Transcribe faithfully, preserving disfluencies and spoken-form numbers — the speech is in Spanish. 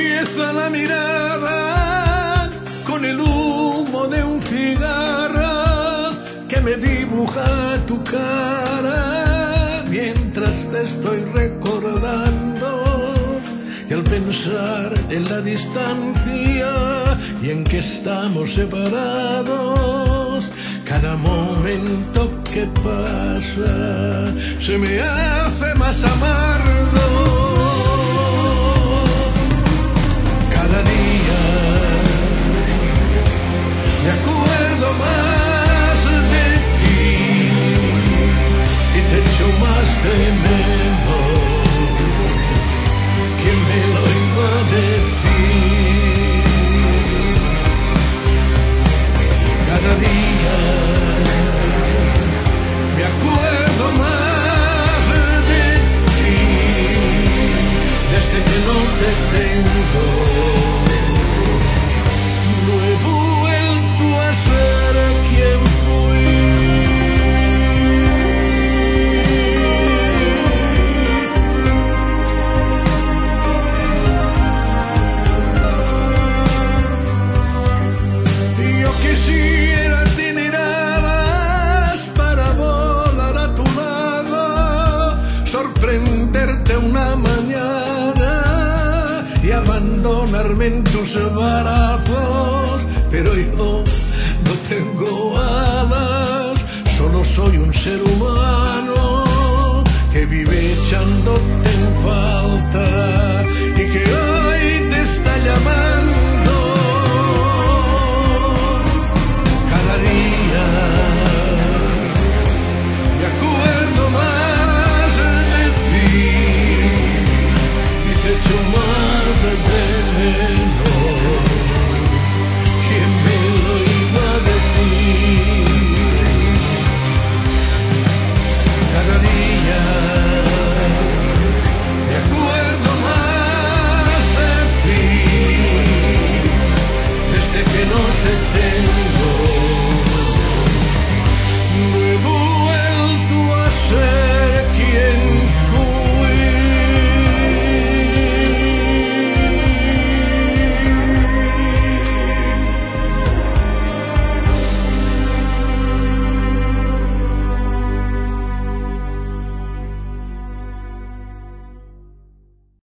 tropieza la mirada con el humo de un cigarro que me dibuja tu cara mientras te estoy recordando. Y al pensar en la distancia y en que estamos separados, cada momento que pasa se me hace más amargo. Cada día me acuerdo más de ti y te echo más de menos. ¿Quién me lo iba a decir? Cada día me acuerdo más de ti desde que no te tengo. No he vuelto a ser quien fui. Yo quisiera tener alas para volar a tu lado, sorprenderte una mañana y abandonarme en tus brazos, pero yo no tengo alas, solo soy un ser humano que vive echándote en falta y que hoy